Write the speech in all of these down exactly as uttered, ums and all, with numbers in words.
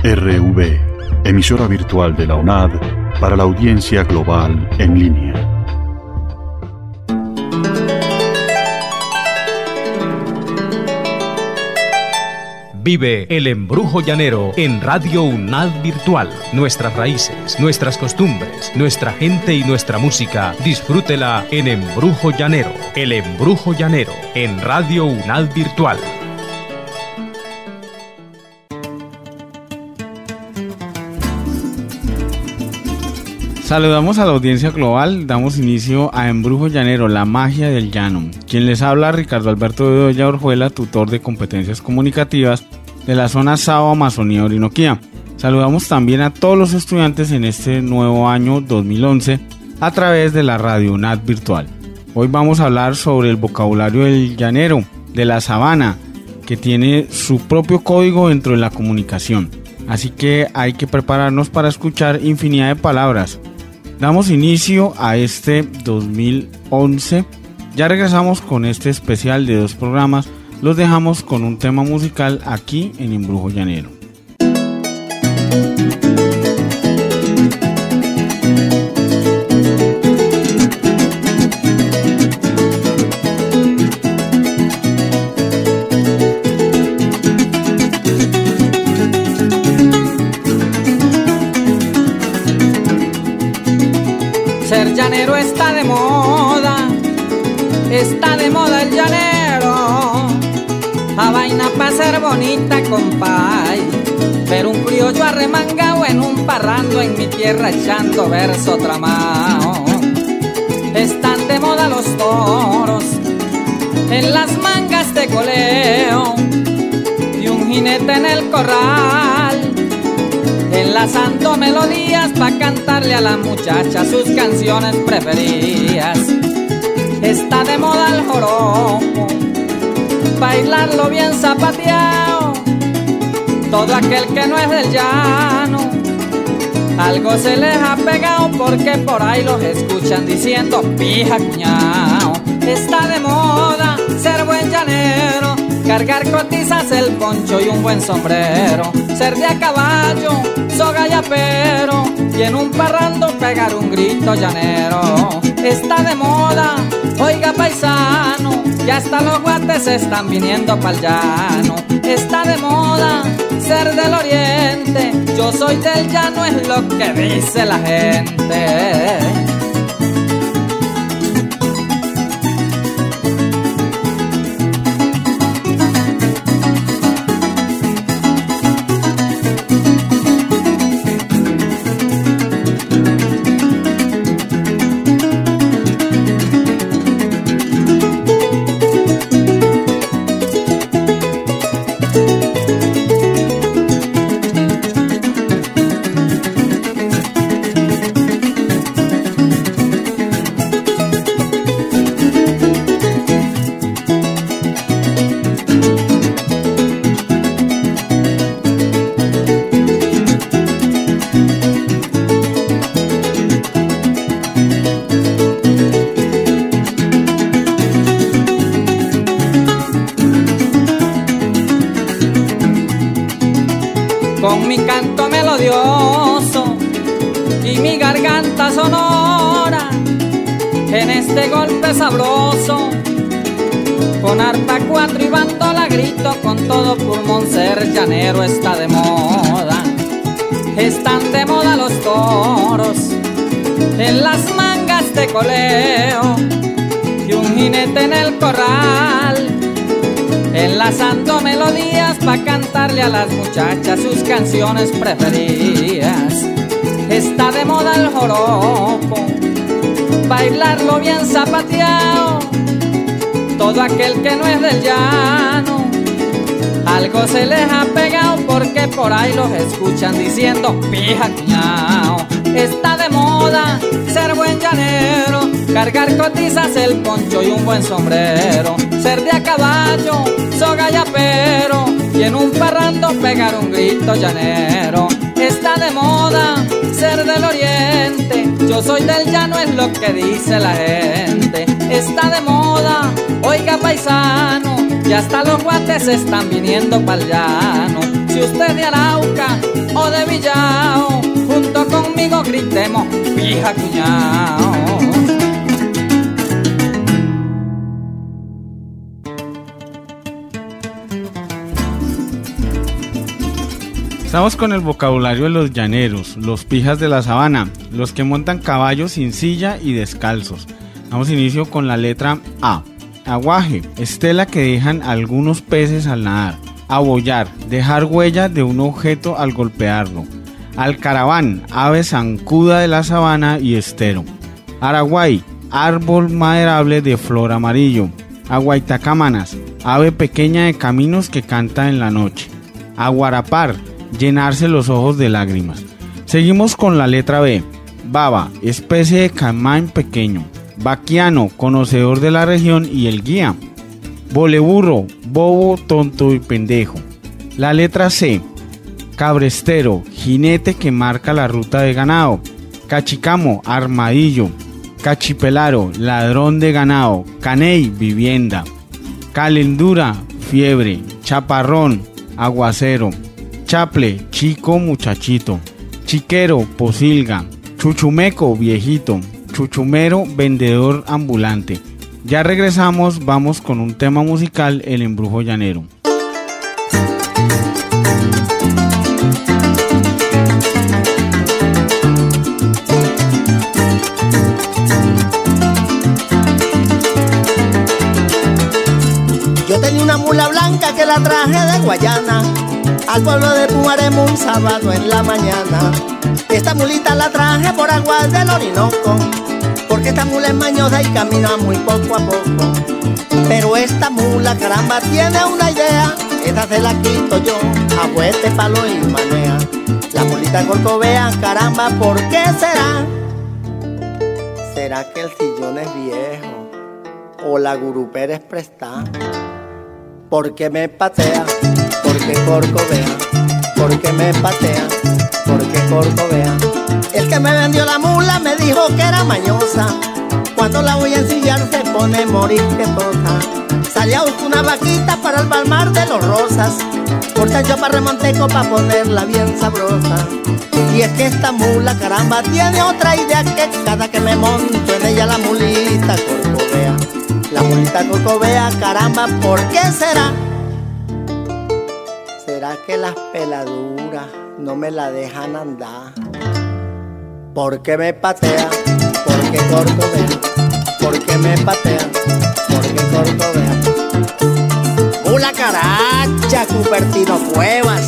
R V, emisora virtual de la U N A D para la audiencia global en línea. Vive el embrujo llanero en Radio U N A D Virtual. Nuestras raíces, nuestras costumbres, nuestra gente y nuestra música. Disfrútela en Embrujo Llanero. El embrujo llanero en Radio U N A D Virtual. Saludamos a la audiencia global, damos inicio a Embrujo Llanero, la magia del llano. Quien les habla, Ricardo Alberto Bedoya Orjuela, tutor de competencias comunicativas de la zona Sao Amazonía Orinoquía. Saludamos también a todos los estudiantes en este nuevo año dos mil once a través de la Radio U N A D Virtual. Hoy vamos a hablar sobre el vocabulario del llanero, de la sabana, que tiene su propio código dentro de la comunicación. Así que hay que prepararnos para escuchar infinidad de palabras. Damos inicio a este dos mil once. Ya regresamos con este especial de dos programas. Los dejamos con un tema musical aquí en Embrujo Llanero. Ser llanero está de moda, está de moda el llanero. A vaina pa' ser bonita, compay, pero un criollo arremangado en un parrando en mi tierra echando verso tramao. Están de moda los toros, en las mangas de coleo, y un jinete en el corral, enlazando melodías pa' cantarle a la muchacha sus canciones preferidas. Está de moda el joropo, bailarlo bien zapateado. Todo aquel que no es del llano, algo se les ha pegado porque por ahí los escuchan diciendo pija cuñao. Está de moda ser buen llanero, cargar cotizas, el poncho y un buen sombrero, ser de a caballo, soga y apero, y en un parrando pegar un grito llanero. Está de moda, oiga paisano, ya hasta los guates están viniendo pa'l llano. Está de moda ser del oriente, yo soy del llano, es lo que dice la gente. Con mi canto melodioso y mi garganta sonora, en este golpe sabroso, con arpa cuatro y bandola grito con todo pulmón, ser llanero está de moda. Están de moda los toros, en las mangas de coleo, y un jinete en el corral, enlazando melodías pa' cantarle a las muchachas sus canciones preferidas. Está de moda el joropo, bailarlo bien zapateado. Todo aquel que no es del llano, algo se les ha pegado porque por ahí los escuchan diciendo pija cuñao. Está de moda ser buen llanero, cargar cotizas, el poncho y un buen sombrero, ser de a caballo, soga y apero, y en un parrando pegar un grito llanero. Está de moda ser del oriente, yo soy del llano, es lo que dice la gente. Está de moda, oiga paisano, y hasta los guates están viniendo pa'l llano. Si Si usted de Arauca o de Villao, junto conmigo gritemos, pija cuñao. Estamos con el vocabulario de los llaneros, los pijas de la sabana, los que montan caballos sin silla y descalzos. Damos inicio con la letra A. Aguaje, estela que dejan algunos peces al nadar. Abollar, dejar huella de un objeto al golpearlo. Alcaraván, ave zancuda de la sabana y estero. Araguay, árbol maderable de flor amarillo. Aguaitacámanas, ave pequeña de caminos que canta en la noche. Aguarapar, llenarse los ojos de lágrimas. Seguimos con la letra B. Baba, especie de caimán pequeño. Baquiano, conocedor de la región y el guía. Boleburro, bobo, tonto y pendejo. La letra C. Cabrestero, jinete que marca la ruta de ganado. Cachicamo, armadillo. Cachipelaro, ladrón de ganado. Caney, vivienda. Calendura, fiebre. Chaparrón, aguacero. Chaple, chico, muchachito. Chiquero, posilga. Chuchumeco, viejito. Chuchumero, vendedor ambulante. Ya regresamos, vamos con un tema musical, El Embrujo Llanero. Yo tenía una mula blanca que la traje de Guayana al pueblo de Pumaremo un sábado en la mañana. Esta mulita la traje por aguas del Orinoco, porque esta mula es mañosa y camina muy poco a poco. Pero esta mula, caramba, tiene una idea, esta se la quito yo, a fuerte palo y manea. La mulita corcovea, caramba, ¿por qué será? ¿Será que el sillón es viejo o la gurupera es prestada? ¿Por qué me patea? ¿Por qué corcovea? ¿Por qué me patea? ¿Por qué corcovea? El que me vendió la mula me dijo que era mañosa. Cuando la voy a ensillar se pone morir que tosa. Salí a buscar una vaquita para el palmar de los Rosas, porque yo para remonteco para ponerla bien sabrosa. Y es que esta mula, caramba, tiene otra idea, que cada que me monto en ella la mulita corcovea. La mulita corcovea, caramba, ¿por qué será? ¿Será que las peladuras no me la dejan andar? ¿Por qué me patea? ¿Por qué corcovea? ¿Por qué me patea? ¿Por qué corcovea? ¡Mula caracha, Cupertino Cuevas!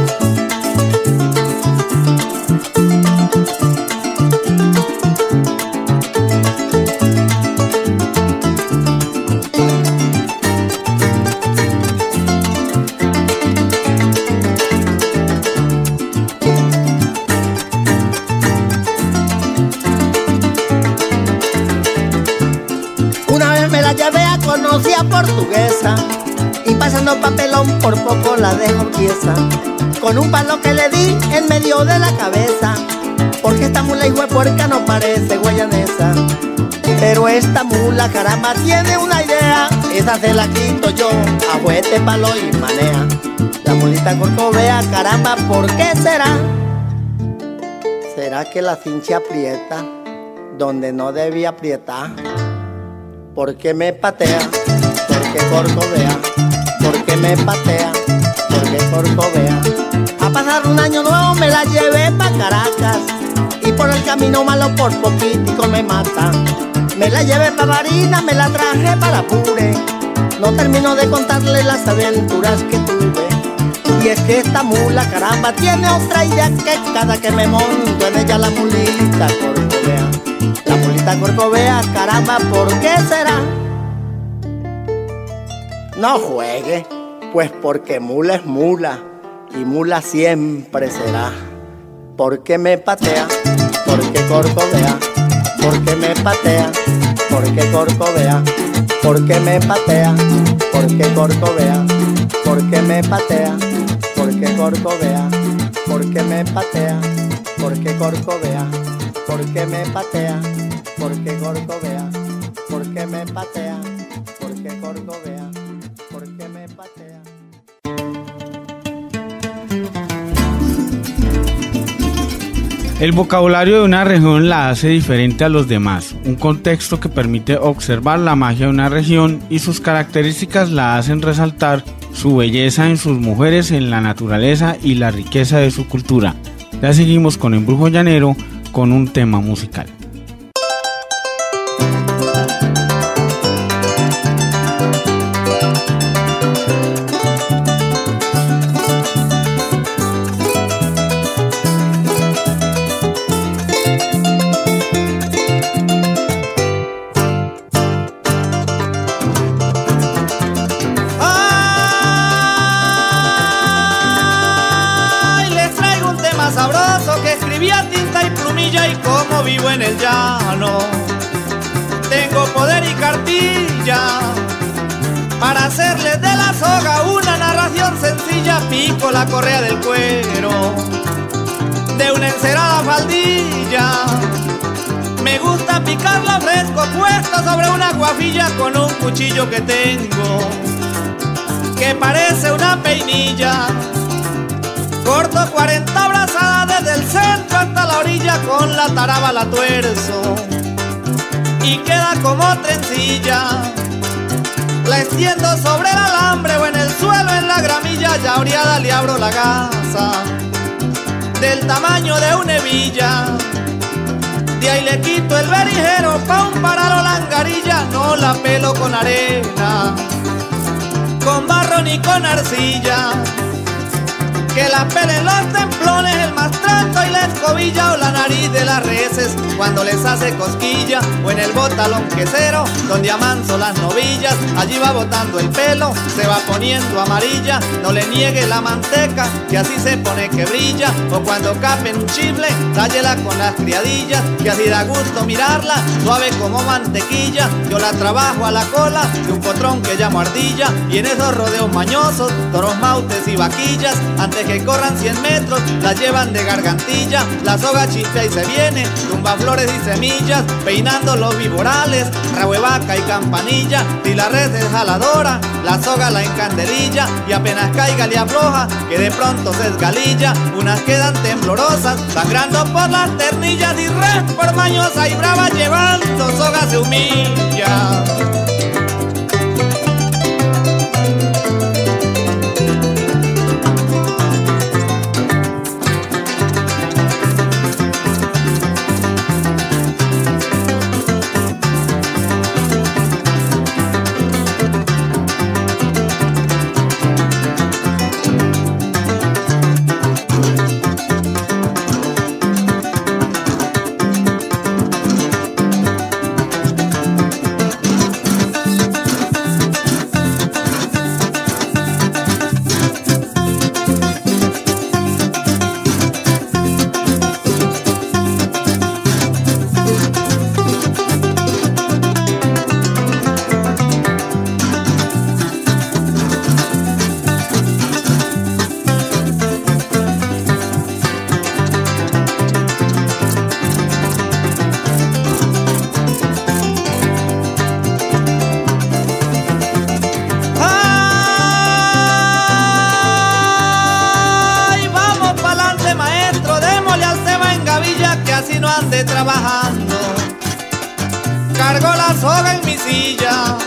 Conocía portuguesa y pasando papelón por poco la dejo tiesa, con un palo que le di en medio de la cabeza, porque esta mula hijo de puerca no parece guayanesa. Pero esta mula, caramba, tiene una idea, esa se la quito yo, a juguete, palo y manea. La mulita corcovea, caramba, ¿por qué será? ¿Será que la cincha aprieta donde no debía aprietar? ¿Por qué me patea? ¿Por qué corcovea? ¿Por qué me patea? ¿Por qué corcovea? A pasar un año nuevo me la llevé pa' Caracas y por el camino malo por poquitico me mata. Me la llevé pa' Barinas, me la traje para Apure. No termino de contarle las aventuras que tuve. Y es que esta mula, caramba, tiene otra idea, que cada que me monto en ella la mulita corcovea. La mulita corcovea, caramba, ¿por qué será? No juegue, pues porque mula es mula y mula siempre será. ¿Por qué me patea? ¿Por qué corcovea? ¿Por qué me patea? ¿Por qué corcovea? ¿Por qué me patea? ¿Por qué corcovea? ¿Por qué me patea? ¿Por qué corcovea? ¿Por qué me patea? ¿Por qué corcovea? ¿Por qué me patea? ¿Por qué corcovea? ¿Por qué me patea? ¿Por qué corcovea? ¿Por qué me patea? El vocabulario de una región la hace diferente a los demás, un contexto que permite observar la magia de una región y sus características la hacen resaltar su belleza en sus mujeres, en la naturaleza y la riqueza de su cultura. Ya seguimos con Embrujo Llanero con un tema musical. Vivo en el llano, tengo poder y cartilla para hacerles de la soga una narración sencilla. Pico la correa del cuero de una encerada faldilla. Me gusta picarla fresco, puesta sobre una guafilla con un cuchillo que tengo que parece una peinilla. Corto cuarenta brazadas desde el centro hasta la orilla, con la taraba la tuerzo y queda como trencilla. La extiendo sobre el alambre o en el suelo en la gramilla, ya oreada le abro la gasa del tamaño de una hebilla. De ahí le quito el berijero pa' un paralo la angarilla, no la pelo con arena, con barro ni con arcilla. Que la pelen los templones, el mastranto y la escobilla, o la nariz de las reses cuando les hace cosquilla, o en el botalón quesero donde amanso las novillas. Allí va botando el pelo, se va poniendo amarilla. No le niegue la manteca, que así se pone que brilla. O cuando capen un chifle, tállela con las criadillas, que así da gusto mirarla, suave como mantequilla. Yo la trabajo a la cola de un potrón que llamo ardilla, y en esos rodeos mañosos, toros, mautes y vaquillas, antes que corran cien metros, la llevan de gargantilla. La soga chifla y se viene, tumba flores y semillas, peinando los viborales, rabo de vaca y campanilla. Si la red es jaladora, la soga la encandelilla, y apenas caiga le afloja, que de pronto se esgalilla. Unas quedan temblorosas, sangrando por las ternillas, y red por mañosa y brava llevando soga se humilla. Trabajando, cargo la soga en mi silla,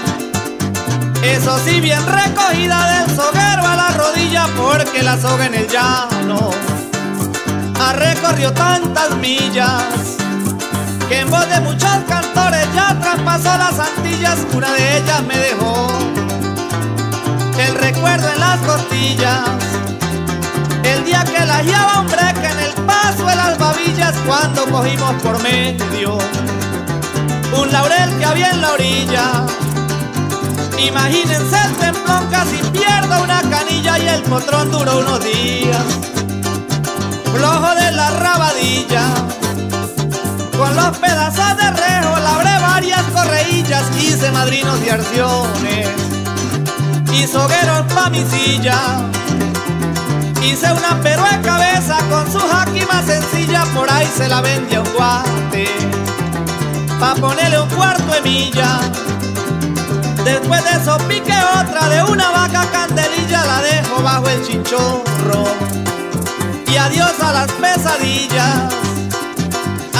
eso sí bien recogida del soguero a la rodilla, porque la soga en el llano ha recorrido tantas millas que en voz de muchos cantores ya traspasó las Antillas. Una de ellas me dejó el recuerdo en las costillas, el día que la guiaba hombre que en el paso de las babillas, cuando cogimos por medio un laurel que había en la orilla. Imagínense el templón, casi pierdo una canilla, y el potrón duró unos días flojo de la rabadilla. Con los pedazos de rejo labré varias correillas, hice madrinos y arciones y sogueros pa' mi silla. Hice una pero de cabeza con su jaquima sencilla, por ahí se la vendía un guante pa' ponerle un cuarto de milla. Después de eso piqué otra de una vaca candelilla, la dejo bajo el chinchorro y adiós a las pesadillas.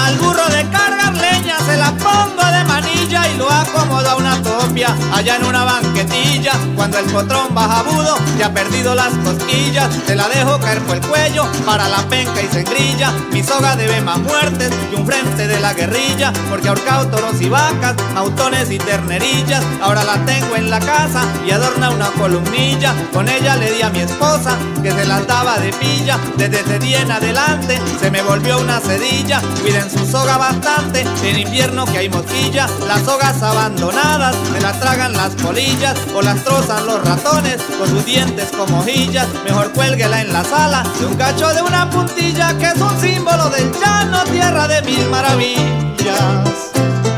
Al burro de cargar leña se la pongo de manilla y lo acomodo a una topia allá en una banquetilla. Cuando el potrón baja agudo ya ha perdido las cosquillas, se la dejo caer por el cuello para la penca y se engrilla. Mi soga debe más muertes que un frente de la guerrilla, porque ha ahorcado toros y vacas, mautones y ternerillas. Ahora la tengo en la casa y adorna una columnilla. Con ella le di a mi esposa que se las daba de pilla. Desde ese día en adelante se me volvió una cedilla. Cuiden su soga bastante en invierno que hay mosquilla. Las sogas abandonadas se las tragan las polillas o las trozan los ratones con sus dientes como hojillas. Mejor cuélguela en la sala de un cacho de una puntilla, que es un símbolo del llano, tierra de mil maravillas.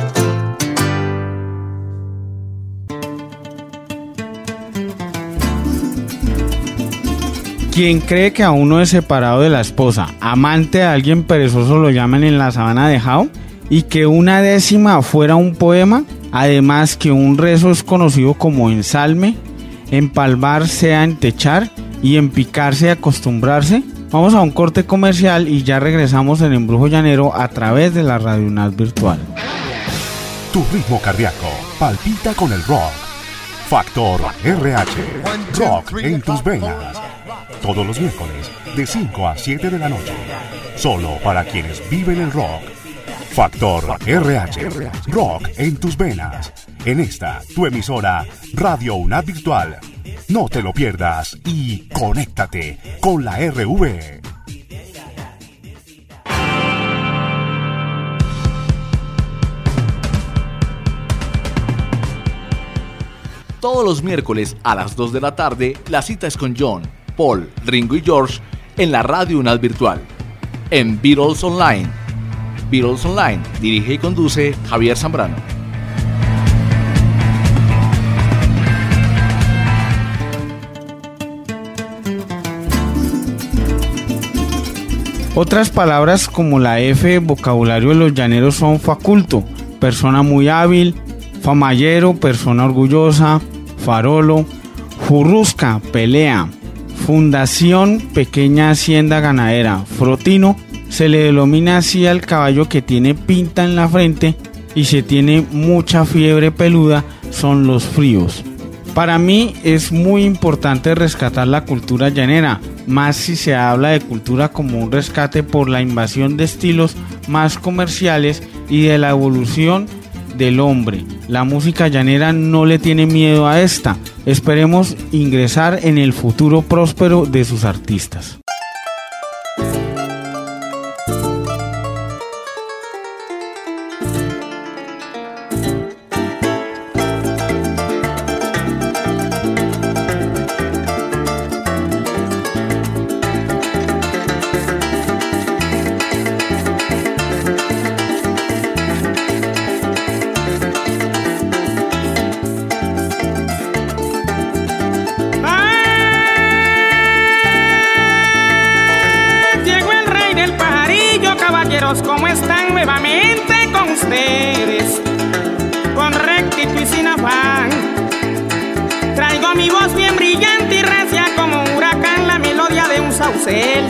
Quien cree que a uno es separado de la esposa, amante de alguien perezoso, lo llaman en la sabana de Jao, y que una décima fuera un poema, además que un rezo es conocido como ensalme, empalmar sea entechar y empicarse acostumbrarse. Vamos a un corte comercial y ya regresamos en Embrujo Llanero a través de la Radio UNAD Virtual. Tu ritmo cardíaco palpita con el rock. Factor R H, rock en tus venas. Todos los miércoles de cinco a siete de la noche. Solo para quienes viven el rock. Factor R H, rock en tus venas. En esta, tu emisora Radio UNAD Virtual. No te lo pierdas y conéctate con la R V. Todos los miércoles a las dos de la tarde, la cita es con John, Paul, Ringo y George en la Radio UNAD Virtual. En Beatles Online. Beatles Online, dirige y conduce Javier Zambrano. Otras palabras como la F, vocabulario de los llaneros, son faculto, persona muy hábil, famallero, persona orgullosa, farolo, furrusca, pelea, fundación, pequeña hacienda ganadera, frotino, se le denomina así al caballo que tiene pinta en la frente y se tiene mucha fiebre peluda, son los fríos. Para mí es muy importante rescatar la cultura llanera, más si se habla de cultura como un rescate por la invasión de estilos más comerciales y de la evolución del hombre. La música llanera no le tiene miedo a esta. Esperemos ingresar en el futuro próspero de sus artistas. ¿Cómo están nuevamente con ustedes? Con rectitud y sin afán. Traigo mi voz bien brillante y recia como un huracán, la melodía de un saucel,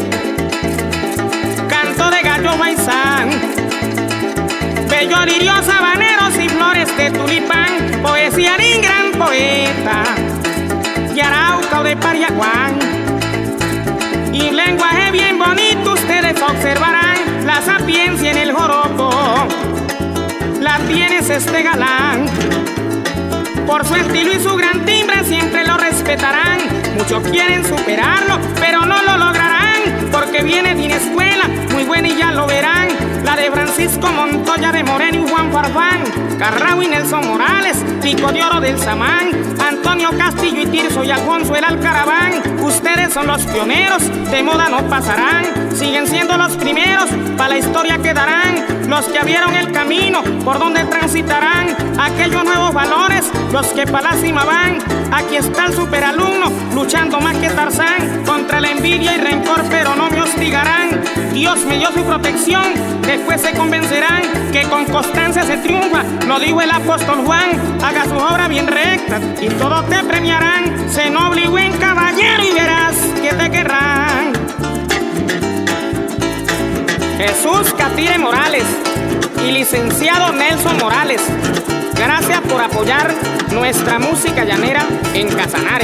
canto de gallo baizán, bello lirio sabaneros y flores de tulipán, poesía de un gran poeta, de Arauca o de Pariaguán. Y lenguaje bien bonito ustedes observarán, la sapiencia en el joropo la tienes este galán. Por su estilo y su gran timbre siempre lo respetarán. Muchos quieren superarlo, pero no lo lograrán, porque viene de una escuela muy buena y ya lo verán. La de Francisco Montoya, de Moreno y Juan Farfán, Carrao y Nelson Morales, Pico de Oro del Samán, Antonio Castillo y Tirso y Alfonso el Alcaraván. Ustedes son los pioneros, de moda no pasarán, siguen siendo los primeros, para la historia quedarán. Los que abrieron el camino por donde transitarán aquellos nuevos valores, los que para la cima van. Aquí está el superalumno, luchando más que Tarzán, contra la envidia y rencor, pero no me hostigarán. Dios me dio su protección, después se convencerán que con constancia se triunfa. Lo dijo el apóstol Juan, haga su obra bien recta y todos te premiarán. Sé noble y buen caballero y verás que te querrán. Jesús Catire Morales y licenciado Nelson Morales. Gracias por apoyar nuestra música llanera en Casanare.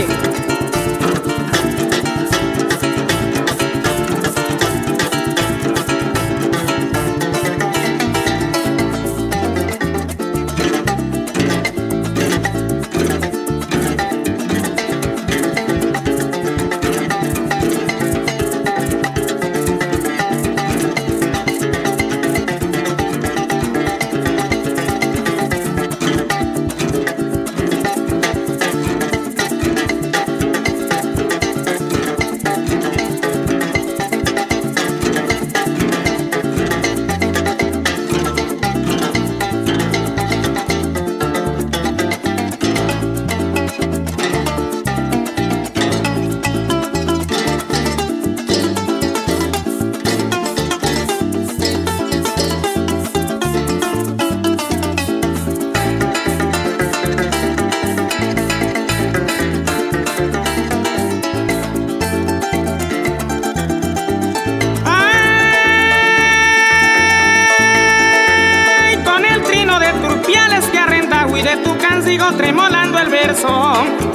Sigo tremolando el verso,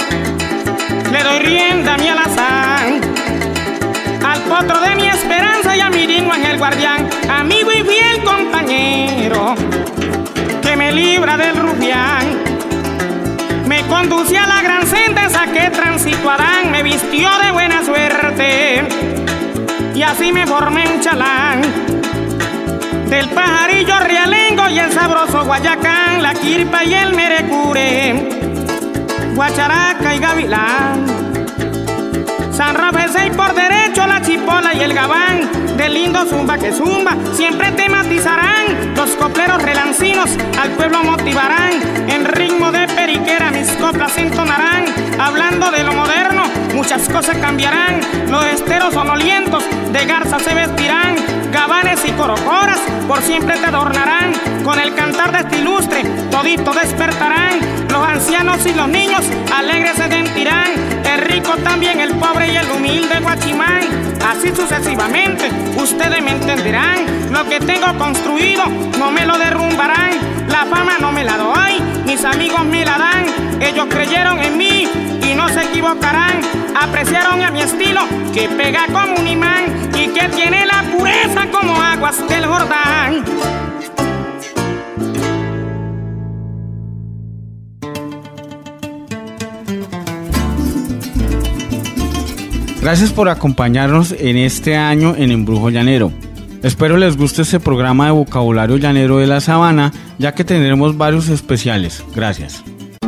le doy rienda a mi alazán, al potro de mi esperanza y a mi digno ángel guardián, amigo y fiel compañero, que me libra del rufián, me conduce a la gran senda esa que transito Adán, me vistió de buena suerte y así me formé un chalán. Del pajarillo realengo y el sabroso guayacán, la quirpa y el merecure, guacharaca y gavilán. San Rafael y por derecho la chipola y el gabán, del lindo zumba que zumba, siempre te matizarán. Los copleros relancinos al pueblo motivarán, en ritmo de periquera mis coplas entonarán. Hablando de lo moderno, muchas cosas cambiarán, los esteros sonolientos de garza se vestirán, gabanes y corocoras por siempre te adornarán, con el cantar de este ilustre todito despertarán, los ancianos y los niños alegres se sentirán, el rico también, el pobre y el humilde guachimán, así sucesivamente ustedes me entenderán, lo que tengo construido no me lo derrumbarán, la fama no me la doy, mis amigos me la dan, ellos creyeron en mí y no se equivocarán, apreciaron a mi estilo que pega como un imán y que tiene la pureza como aguas del Jordán. Gracias por acompañarnos en este año en Embrujo Llanero. Espero les guste este programa de vocabulario llanero de la sabana, ya que tendremos varios especiales. Gracias.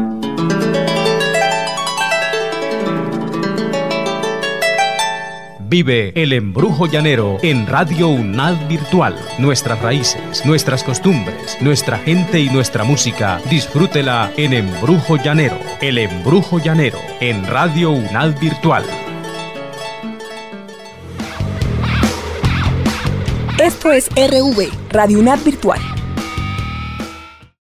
Vive el embrujo llanero en Radio UNAD Virtual. Nuestras raíces, nuestras costumbres, nuestra gente y nuestra música. Disfrútela en Embrujo Llanero. El embrujo llanero en Radio UNAD Virtual. Esto es R V, Radio UNAD Virtual.